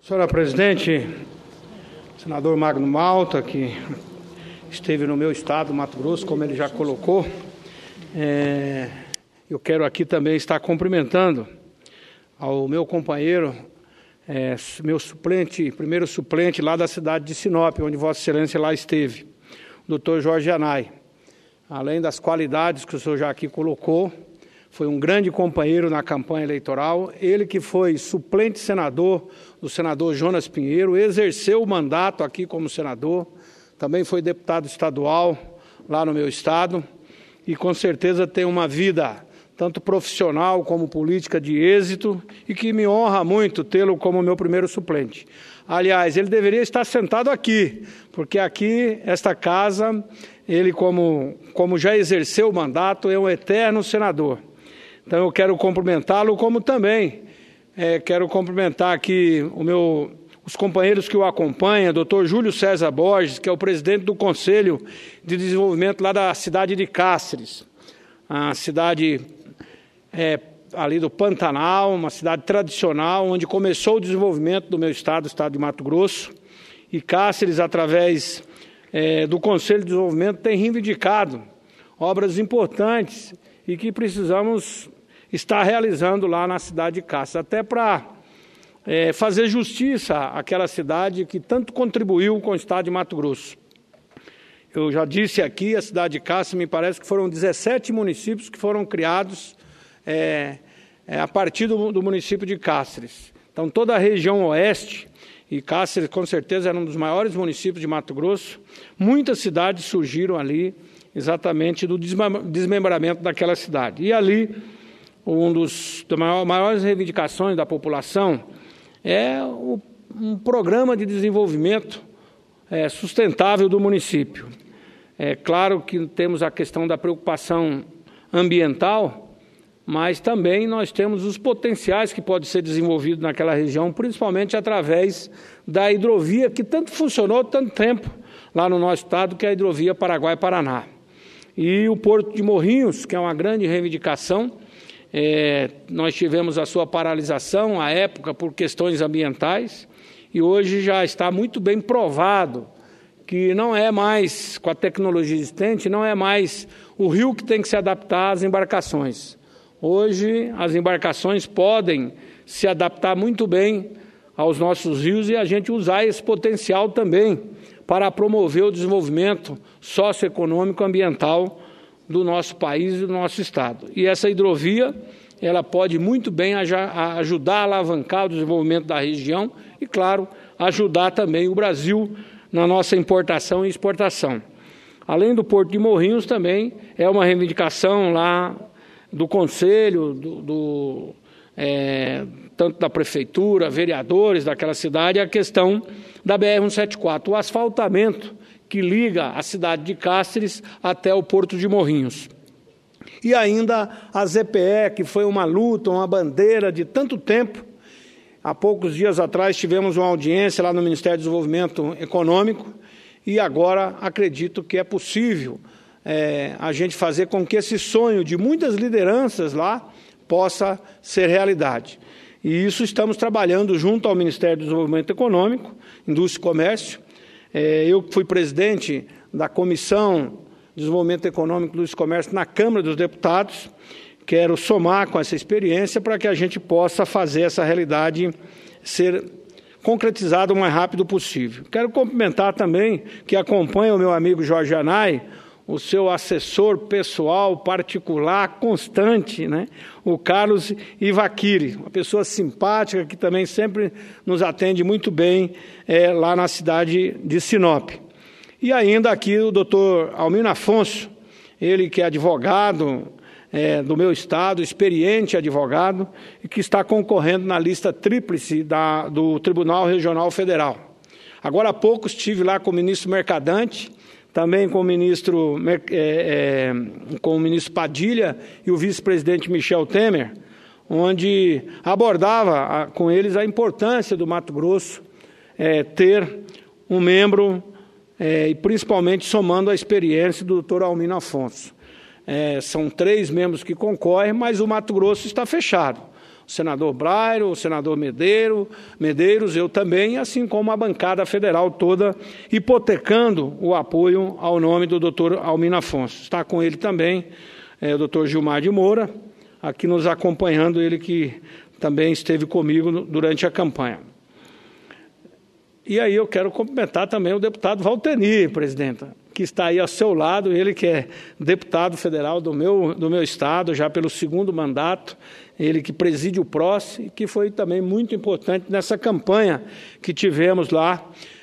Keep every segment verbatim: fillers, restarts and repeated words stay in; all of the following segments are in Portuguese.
Senhora presidente, senador Magno Malta, que esteve no meu estado, Mato Grosso, como ele já colocou, é, eu quero aqui também estar cumprimentando ao meu companheiro, é, meu suplente, primeiro suplente lá da cidade de Sinop, onde Vossa Excelência lá esteve, o doutor Jorge Yanai. Além das qualidades que o senhor já aqui colocou, foi um grande companheiro na campanha eleitoral, ele que foi suplente senador do senador Jonas Pinheiro, exerceu o mandato aqui como senador, também foi deputado estadual lá no meu estado e com certeza tem uma vida tanto profissional como política de êxito e que me honra muito tê-lo como meu primeiro suplente. Aliás, ele deveria estar sentado aqui, porque aqui, esta casa, ele como, como já exerceu o mandato, é um eterno senador. Então eu quero cumprimentá-lo, como também é, quero cumprimentar aqui o meu, os companheiros que o acompanham, doutor Júlio César Borges, que é o presidente do Conselho de Desenvolvimento lá da cidade de Cáceres, a cidade é, ali do Pantanal, uma cidade tradicional, onde começou o desenvolvimento do meu estado, o estado de Mato Grosso, e Cáceres, através é, do Conselho de Desenvolvimento, tem reivindicado obras importantes e que precisamos está realizando lá na cidade de Cáceres, até para é, fazer justiça àquela cidade que tanto contribuiu com o estado de Mato Grosso. Eu já disse aqui, a cidade de Cáceres, me parece que foram dezessete municípios que foram criados é, é, a partir do, do município de Cáceres. Então, toda a região oeste, e Cáceres com certeza era um dos maiores municípios de Mato Grosso, muitas cidades surgiram ali exatamente do desmembramento daquela cidade. E ali, um dos das maiores reivindicações da população é o, um programa de desenvolvimento é, sustentável do município. É claro que temos a questão da preocupação ambiental, mas também nós temos os potenciais que podem ser desenvolvidos naquela região, principalmente através da hidrovia que tanto funcionou tanto tempo lá no nosso estado, que é a hidrovia Paraguai-Paraná. E o Porto de Morrinhos, que é uma grande reivindicação, é, nós tivemos a sua paralisação à época por questões ambientais e hoje já está muito bem provado que não é mais, com a tecnologia existente, não é mais o rio que tem que se adaptar às embarcações. Hoje as embarcações podem se adaptar muito bem aos nossos rios e a gente usar esse potencial também para promover o desenvolvimento socioeconômico e ambiental do nosso país e do nosso estado. E essa hidrovia, ela pode muito bem ajudar a alavancar o desenvolvimento da região e, claro, ajudar também o Brasil na nossa importação e exportação. Além do Porto de Morrinhos, também é uma reivindicação lá do Conselho, do, do, é, tanto da Prefeitura, vereadores daquela cidade, a questão da B R cento e setenta e quatro, o asfaltamento que liga a cidade de Cáceres até o Porto de Morrinhos. E ainda a Z P E, que foi uma luta, uma bandeira de tanto tempo. Há poucos dias atrás tivemos uma audiência lá no Ministério do Desenvolvimento Econômico e agora acredito que é possível é, a gente fazer com que esse sonho de muitas lideranças lá possa ser realidade. E isso estamos trabalhando junto ao Ministério do Desenvolvimento Econômico, Indústria e Comércio. É, eu fui presidente da Comissão de Desenvolvimento Econômico, Indústria e Comércio na Câmara dos Deputados. Quero somar com essa experiência para que a gente possa fazer essa realidade ser concretizada o mais rápido possível. Quero cumprimentar também que acompanha o meu amigo Jorge Yanai, o seu assessor pessoal, particular, constante, né? O Carlos Ivaquiri, uma pessoa simpática que também sempre nos atende muito bem é, lá na cidade de Sinop. E ainda aqui o doutor Almino Afonso, ele que é advogado é, do meu estado, experiente advogado, e que está concorrendo na lista tríplice da, do Tribunal Regional Federal. Agora há pouco estive lá com o ministro Mercadante, também com o ministro, é, é, com o ministro Padilha e o vice-presidente Michel Temer, onde abordava a, com eles a importância do Mato Grosso é, ter um membro, é, e principalmente somando a experiência do doutor Almino Afonso. É, são três membros que concorrem, mas o Mato Grosso está fechado. o senador Brairo, o senador Medeiro, Medeiros, eu também, assim como a bancada federal toda, hipotecando o apoio ao nome do doutor Almino Afonso. Está com ele também é, o doutor Gilmar de Moura, aqui nos acompanhando, ele que também esteve comigo durante a campanha. E aí eu quero cumprimentar também o deputado Valtenir, presidenta, que está aí ao seu lado, ele que é deputado federal do meu, do meu estado, já pelo segundo mandato, ele que preside o P R O S e que foi também muito importante nessa campanha que tivemos lá,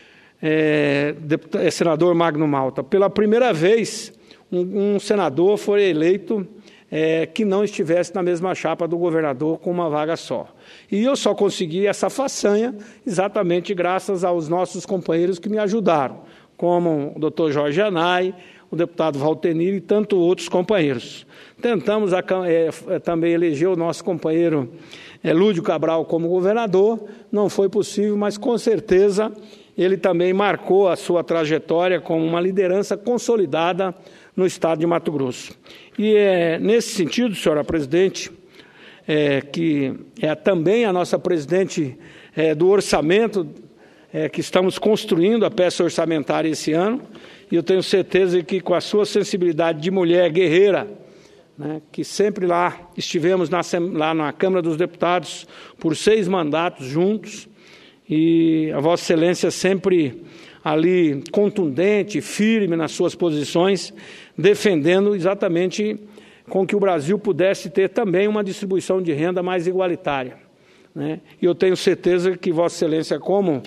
é, deputado, é, senador Magno Malta. Pela primeira vez, um, um senador foi eleito é, que não estivesse na mesma chapa do governador com uma vaga só. E eu só consegui essa façanha exatamente graças aos nossos companheiros que me ajudaram, como o doutor Jorge Anai, o deputado Valtenir e tantos outros companheiros. Tentamos a, é, também eleger o nosso companheiro é, Lúdio Cabral como governador, não foi possível, mas com certeza ele também marcou a sua trajetória como uma liderança consolidada no estado de Mato Grosso. E é nesse sentido, senhora presidente, é, que é também a nossa presidente é, do orçamento, é, que estamos construindo a peça orçamentária esse ano, e eu tenho certeza que com a sua sensibilidade de mulher guerreira, né, que sempre lá estivemos na, lá na Câmara dos Deputados por seis mandatos juntos, e a Vossa Excelência sempre ali contundente, firme nas suas posições, defendendo exatamente com que o Brasil pudesse ter também uma distribuição de renda mais igualitária, né? E eu tenho certeza que Vossa Excelência, como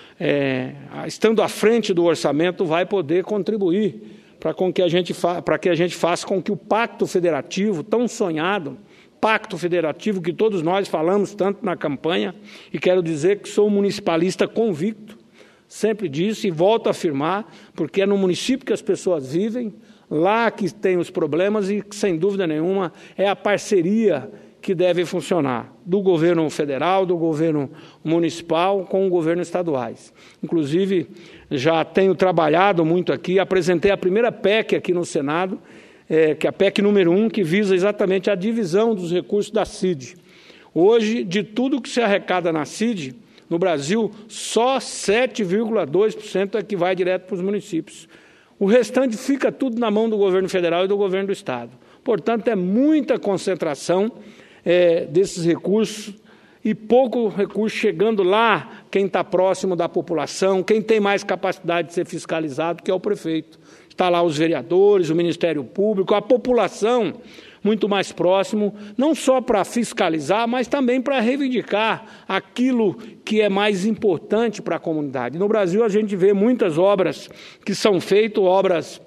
é, estando à frente do orçamento, vai poder contribuir para com que a gente para que a gente faça com que o pacto federativo tão sonhado, pacto federativo que todos nós falamos tanto na campanha, e quero dizer que sou um municipalista convicto, sempre disse e volto a afirmar, porque é no município que as pessoas vivem, lá que tem os problemas e, sem dúvida nenhuma, é a parceria que deve funcionar, do governo federal, do governo municipal com o governo estaduais. Inclusive, já tenho trabalhado muito aqui, apresentei a primeira P E C aqui no Senado, é, que é a P E C número um, que visa exatamente a divisão dos recursos da C I D. Hoje, de tudo que se arrecada na C I D, no Brasil, só sete vírgula dois por cento é que vai direto para os municípios. O restante fica tudo na mão do governo federal e do governo do estado. Portanto, é muita concentração é, desses recursos e pouco recurso chegando lá quem está próximo da população, quem tem mais capacidade de ser fiscalizado, que é o prefeito. Está lá os vereadores, o Ministério Público, a população muito mais próximo, não só para fiscalizar, mas também para reivindicar aquilo que é mais importante para a comunidade. No Brasil, a gente vê muitas obras que são feitas, obras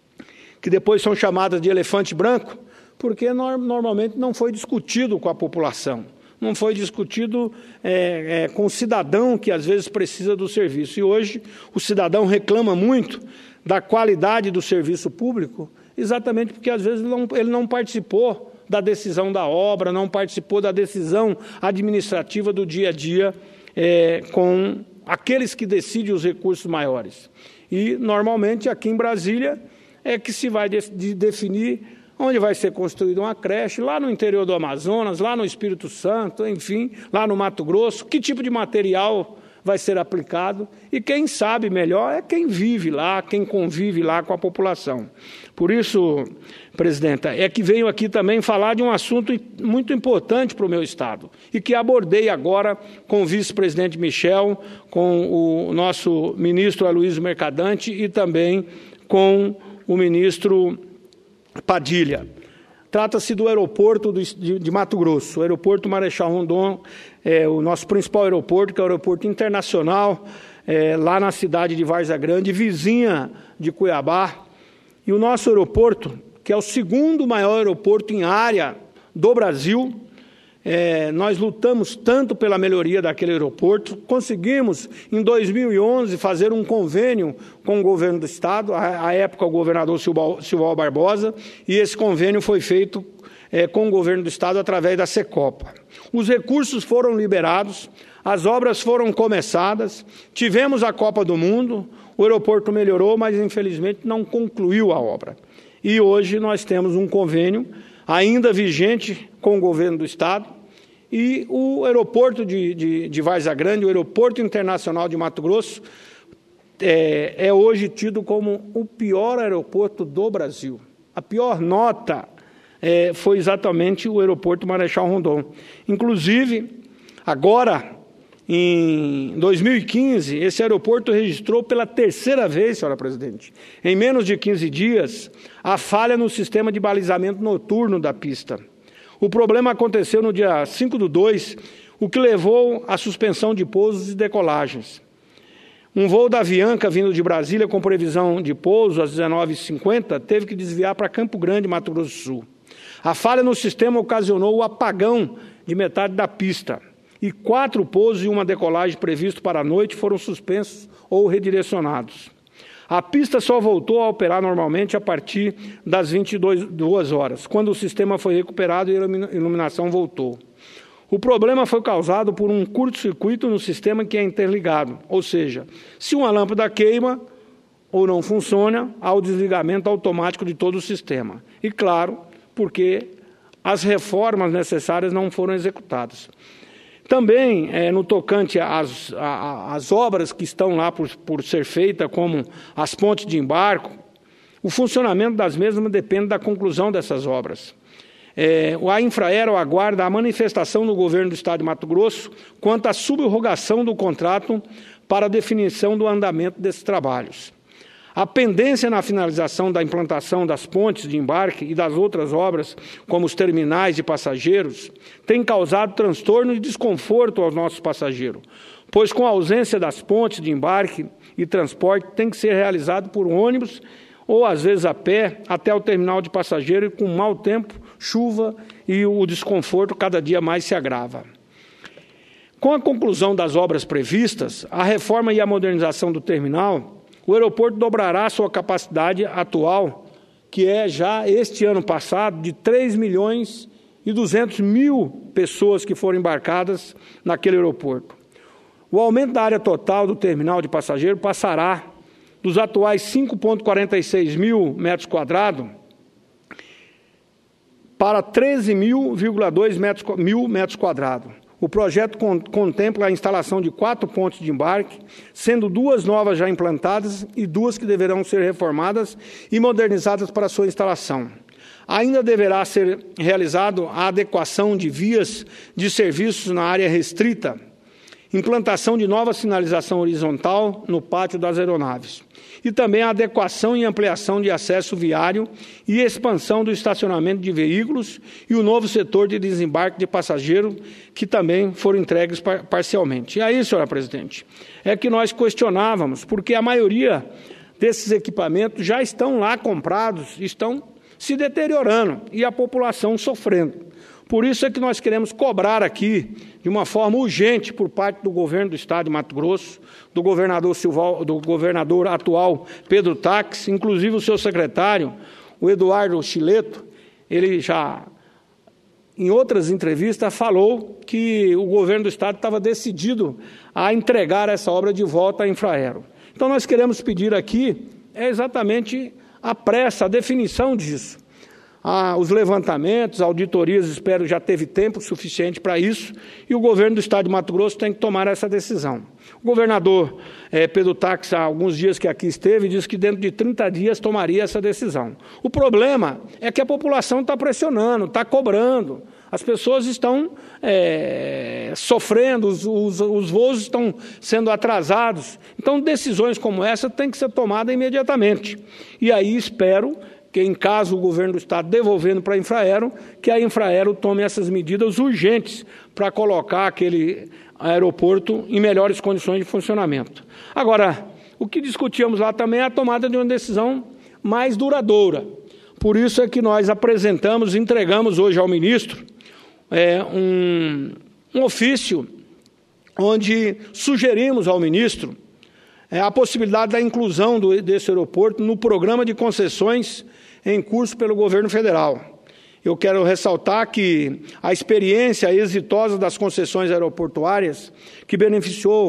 que depois são chamadas de elefante branco, porque normalmente não foi discutido com a população, não foi discutido é, é, com o cidadão que às vezes precisa do serviço. E hoje o cidadão reclama muito da qualidade do serviço público, exatamente porque às vezes ele não, ele não participou da decisão da obra, não participou da decisão administrativa do dia a dia é, com aqueles que decidem os recursos maiores. E, normalmente, aqui em Brasília, é que se vai de, de definir onde vai ser construída uma creche, lá no interior do Amazonas, lá no Espírito Santo, enfim, lá no Mato Grosso, que tipo de material vai ser aplicado, e quem sabe melhor é quem vive lá, quem convive lá com a população. Por isso, presidenta, é que venho aqui também falar de um assunto muito importante para o meu estado, e que abordei agora com o vice-presidente Michel, com o nosso ministro Aloysio Mercadante e também com o ministro Padilha. Trata-se do aeroporto de, de Mato Grosso, o aeroporto Marechal Rondon, é o nosso principal aeroporto, que é o aeroporto internacional, é, lá na cidade de Várzea Grande, vizinha de Cuiabá. E o nosso aeroporto, que é o segundo maior aeroporto em área do Brasil, é, nós lutamos tanto pela melhoria daquele aeroporto, conseguimos, em dois mil e onze, fazer um convênio com o governo do estado, à época o governador Silval Barbosa, e esse convênio foi feito é, com o governo do estado através da Secopa. Os recursos foram liberados, as obras foram começadas, tivemos a Copa do Mundo, o aeroporto melhorou, mas infelizmente não concluiu a obra. E hoje nós temos um convênio ainda vigente com o governo do estado, e o aeroporto de, de, de Várzea Grande, o aeroporto internacional de Mato Grosso, é, é hoje tido como o pior aeroporto do Brasil. A pior nota é, foi exatamente o aeroporto Marechal Rondon. Inclusive, agora, em dois mil e quinze, esse aeroporto registrou pela terceira vez, senhora presidente, em menos de quinze dias, a falha no sistema de balizamento noturno da pista. O problema aconteceu no dia cinco do dois, o que levou à suspensão de pousos e decolagens. Um voo da Avianca vindo de Brasília com previsão de pouso às dezenove e cinquenta teve que desviar para Campo Grande, Mato Grosso do Sul. A falha no sistema ocasionou o apagão de metade da pista. E quatro pousos e uma decolagem previstos para a noite foram suspensos ou redirecionados. A pista só voltou a operar normalmente a partir das vinte e duas horas, quando o sistema foi recuperado e a iluminação voltou. O problema foi causado por um curto-circuito no sistema que é interligado, ou seja, se uma lâmpada queima ou não funciona, há o desligamento automático de todo o sistema. E, claro, porque as reformas necessárias não foram executadas. Também, é, no tocante às, às obras que estão lá por, por ser feitas, como as pontes de embarque, o funcionamento das mesmas depende da conclusão dessas obras. É, a Infraero aguarda a manifestação do governo do Estado de Mato Grosso quanto à subrogação do contrato para a definição do andamento desses trabalhos. A pendência na finalização da implantação das pontes de embarque e das outras obras, como os terminais de passageiros, tem causado transtorno e desconforto aos nossos passageiros, pois com a ausência das pontes de embarque e transporte tem que ser realizado por ônibus ou às vezes a pé até o terminal de passageiro e com mau tempo, chuva e o desconforto cada dia mais se agrava. Com a conclusão das obras previstas, a reforma e a modernização do terminal, o aeroporto dobrará sua capacidade atual, que é já este ano passado, de três milhões e duzentos mil pessoas que foram embarcadas naquele aeroporto. O aumento da área total do terminal de passageiro passará dos atuais cinco vírgula quarenta e seis mil metros quadrados para treze vírgula dois mil metros quadrados. O projeto contempla a instalação de quatro pontes de embarque, sendo duas novas já implantadas e duas que deverão ser reformadas e modernizadas para sua instalação. Ainda deverá ser realizado a adequação de vias de serviços na área restrita, implantação de nova sinalização horizontal no pátio das aeronaves e também a adequação e ampliação de acesso viário e expansão do estacionamento de veículos e o novo setor de desembarque de passageiro, que também foram entregues par parcialmente. E aí, senhora presidente, é que nós questionávamos, porque a maioria desses equipamentos já estão lá comprados, estão se deteriorando e a população sofrendo. Por isso é que nós queremos cobrar aqui, de uma forma urgente, por parte do governo do Estado de Mato Grosso, do governador, Silval, do governador atual Pedro Táxi, inclusive o seu secretário, o Eduardo Chileto, ele já, em outras entrevistas, falou que o governo do Estado estava decidido a entregar essa obra de volta à Infraero. Então, nós queremos pedir aqui é exatamente a pressa, a definição disso. Ah, os levantamentos, auditorias, espero, já teve tempo suficiente para isso, e o governo do Estado de Mato Grosso tem que tomar essa decisão. O governador eh, Pedro Táxi, há alguns dias que aqui esteve, disse que dentro de trinta dias tomaria essa decisão. O problema é que a população está pressionando, está cobrando, as pessoas estão é, sofrendo, os, os, os voos estão sendo atrasados. Então, decisões como essa têm que ser tomadas imediatamente. E aí espero que, em caso o governo do Estado devolvendo para a Infraero, que a Infraero tome essas medidas urgentes para colocar aquele aeroporto em melhores condições de funcionamento. Agora, o que discutíamos lá também é a tomada de uma decisão mais duradoura. Por isso é que nós apresentamos, entregamos hoje ao ministro é, um, um ofício onde sugerimos ao ministro é, a possibilidade da inclusão do, desse aeroporto no programa de concessões em curso pelo governo federal. Eu quero ressaltar que a experiência exitosa das concessões aeroportuárias, que beneficiou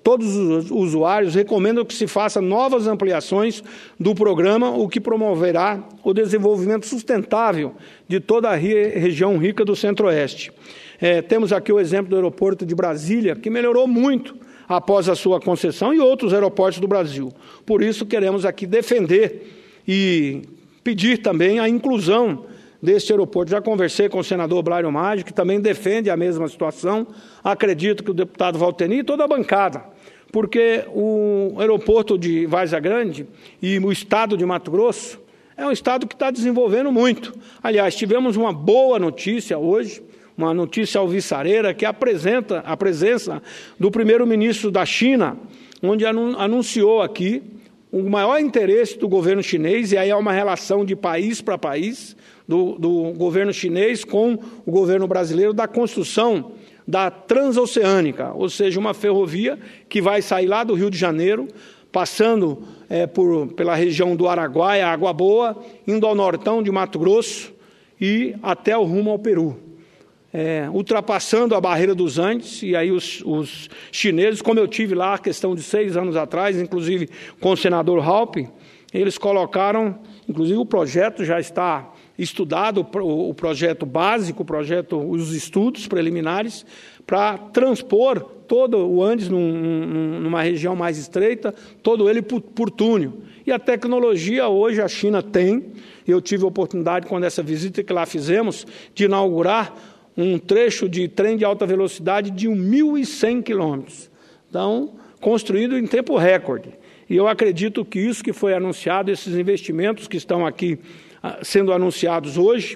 todos os usuários, recomendam que se faça novas ampliações do programa, o que promoverá o desenvolvimento sustentável de toda a região rica do Centro-Oeste. É, temos aqui o exemplo do aeroporto de Brasília, que melhorou muito após a sua concessão, e outros aeroportos do Brasil. Por isso, queremos aqui defender e pedir também a inclusão deste aeroporto. Já conversei com o senador Blairo Maggi, que também defende a mesma situação. Acredito que o deputado Valteni e toda a bancada, porque o aeroporto de Várzea Grande e o estado de Mato Grosso é um estado que está desenvolvendo muito. Aliás, tivemos uma boa notícia hoje, uma notícia alvissareira, que apresenta a presença do primeiro-ministro da China, onde anunciou aqui o maior interesse do governo chinês, e aí é uma relação de país para país, do, do governo chinês com o governo brasileiro, da construção da Transoceânica, ou seja, uma ferrovia que vai sair lá do Rio de Janeiro, passando é, por, pela região do Araguaia, Água Boa, indo ao nortão de Mato Grosso e até o rumo ao Peru. É, ultrapassando a barreira dos Andes, e aí os, os chineses, como eu tive lá a questão de seis anos atrás, inclusive com o senador Halpe, eles colocaram, inclusive o projeto já está estudado, o, o projeto básico, o projeto, os estudos preliminares, para transpor todo o Andes num, num, numa região mais estreita, todo ele por, por túnel. E a tecnologia hoje a China tem, eu tive a oportunidade, quando essa visita que lá fizemos, de inaugurar um trecho de trem de alta velocidade de mil e cem quilômetros. Então, construído em tempo recorde. E eu acredito que isso que foi anunciado, esses investimentos que estão aqui sendo anunciados hoje,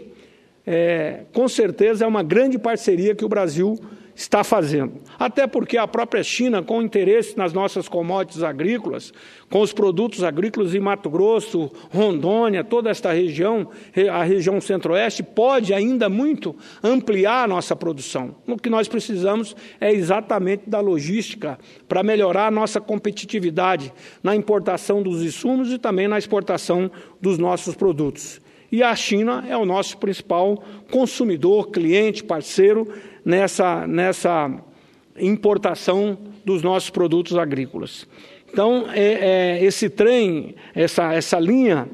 é, com certeza é uma grande parceria que o Brasil está fazendo. Até porque a própria China, com interesse nas nossas commodities agrícolas, com os produtos agrícolas em Mato Grosso, Rondônia, toda esta região, a região centro-oeste, pode ainda muito ampliar a nossa produção. O que nós precisamos é exatamente da logística para melhorar a nossa competitividade na importação dos insumos e também na exportação dos nossos produtos. E a China é o nosso principal consumidor, cliente, parceiro nessa, nessa importação dos nossos produtos agrícolas. Então, é, é, esse trem, essa, essa linha,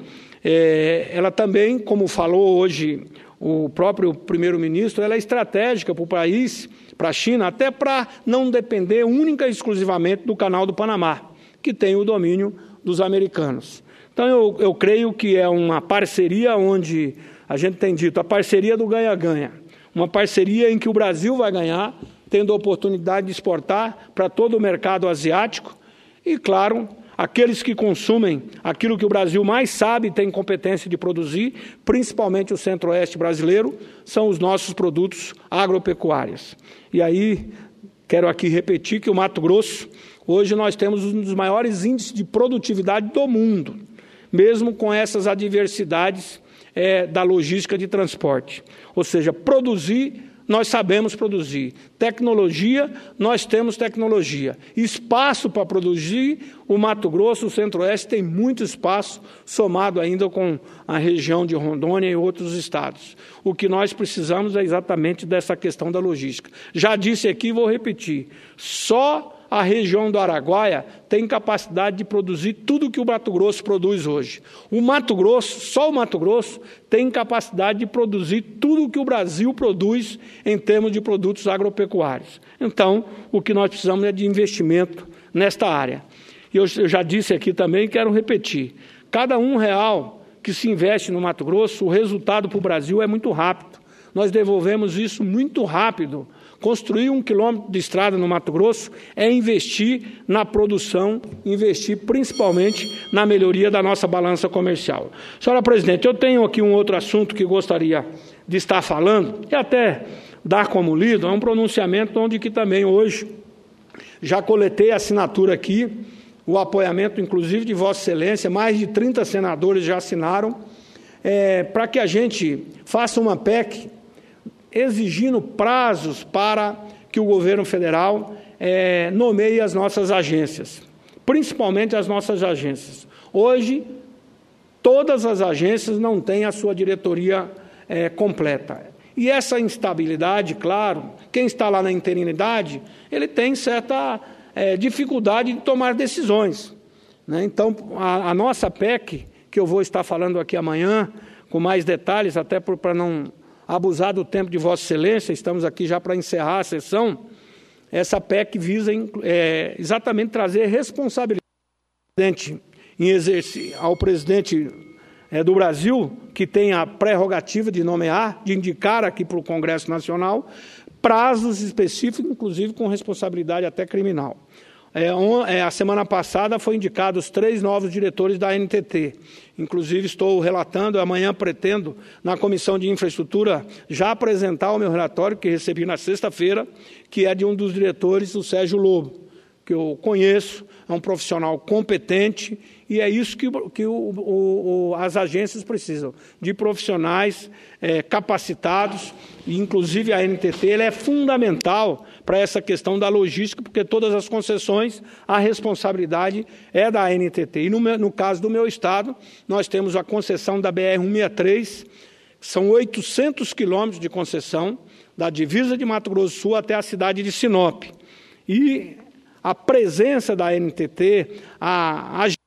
é, ela também, como falou hoje o próprio primeiro-ministro, ela é estratégica para o país, para a China, até para não depender única e exclusivamente do Canal do Panamá, que tem o domínio dos americanos. Então, eu, eu creio que é uma parceria onde a gente tem dito, a parceria do ganha-ganha, uma parceria em que o Brasil vai ganhar, tendo a oportunidade de exportar para todo o mercado asiático e, claro, aqueles que consumem aquilo que o Brasil mais sabe e tem competência de produzir, principalmente o centro-oeste brasileiro, são os nossos produtos agropecuários. E aí, quero aqui repetir que o Mato Grosso, hoje nós temos um dos maiores índices de produtividade do mundo, mesmo com essas adversidades é, da logística de transporte. Ou seja, produzir, nós sabemos produzir. Tecnologia, nós temos tecnologia. Espaço para produzir, o Mato Grosso, o Centro-Oeste, tem muito espaço, somado ainda com a região de Rondônia e outros estados. O que nós precisamos é exatamente dessa questão da logística. Já disse aqui e vou repetir, só a região do Araguaia tem capacidade de produzir tudo que o Mato Grosso produz hoje. O Mato Grosso, só o Mato Grosso, tem capacidade de produzir tudo que o Brasil produz em termos de produtos agropecuários. Então, o que nós precisamos é de investimento nesta área. E eu, eu já disse aqui também, quero repetir, cada um real que se investe no Mato Grosso, o resultado para o Brasil é muito rápido. Nós devolvemos isso muito rápido. Construir um quilômetro de estrada no Mato Grosso é investir na produção, investir principalmente na melhoria da nossa balança comercial. Senhora Presidente, eu tenho aqui um outro assunto que gostaria de estar falando, e até dar como lido, é um pronunciamento onde que também hoje já coletei a assinatura aqui, o apoiamento inclusive de Vossa Excelência, mais de trinta senadores já assinaram, é, para que a gente faça uma P E C exigindo prazos para que o governo federal é, nomeie as nossas agências, principalmente as nossas agências. Hoje, todas as agências não têm a sua diretoria é, completa. E essa instabilidade, claro, quem está lá na interinidade, ele tem certa é, dificuldade de tomar decisões, né? Então, a, a nossa P E C, que eu vou estar falando aqui amanhã, com mais detalhes, até para não abusar do tempo de Vossa Excelência, estamos aqui já para encerrar a sessão, essa P E C visa é, exatamente trazer responsabilidade em exercer, ao presidente é, do Brasil, que tem a prerrogativa de nomear, de indicar aqui para o Congresso Nacional, prazos específicos, inclusive com responsabilidade até criminal. É, on, é, a semana passada foi indicado os três novos diretores da A N T T. Inclusive estou relatando, amanhã pretendo, na Comissão de Infraestrutura, já apresentar o meu relatório, que recebi na sexta-feira, que é de um dos diretores, o Sérgio Lobo, que eu conheço, é um profissional competente, e é isso que, que o, o, o, as agências precisam, de profissionais é, capacitados, e inclusive a A N T T ele é fundamental para essa questão da logística, porque todas as concessões, a responsabilidade é da A N T T. E no, meu, no caso do meu estado, nós temos a concessão da B R cento e sessenta e três, são oitocentos quilômetros de concessão, da divisa de Mato Grosso do Sul até a cidade de Sinop. E a presença da A N T T, a, a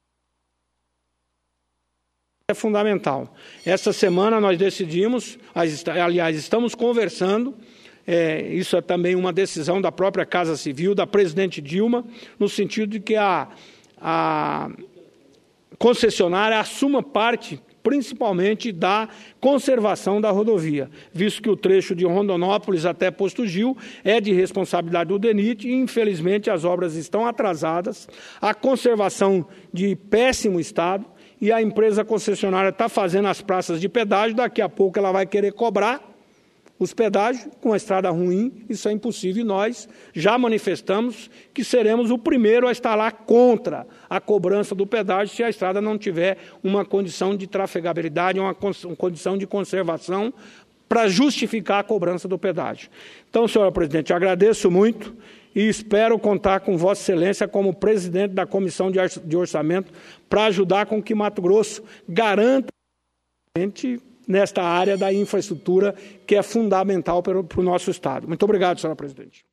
é fundamental. Essa semana nós decidimos, aliás, estamos conversando, é, isso é também uma decisão da própria Casa Civil, da presidente Dilma, no sentido de que a, a concessionária assuma parte, principalmente da conservação da rodovia, visto que o trecho de Rondonópolis até Posto Gil é de responsabilidade do DENIT e, infelizmente, as obras estão atrasadas, a conservação de péssimo estado, e a empresa concessionária está fazendo as praças de pedágio, daqui a pouco ela vai querer cobrar os pedágios com a estrada ruim, isso é impossível, e nós já manifestamos que seremos o primeiro a estar lá contra a cobrança do pedágio se a estrada não tiver uma condição de trafegabilidade, uma condição de conservação para justificar a cobrança do pedágio. Então, senhora presidente, eu agradeço muito e espero contar com Vossa Excelência como presidente da Comissão de Orçamento para ajudar com que Mato Grosso garanta nesta área da infraestrutura que é fundamental para o nosso Estado. Muito obrigado, senhora presidente.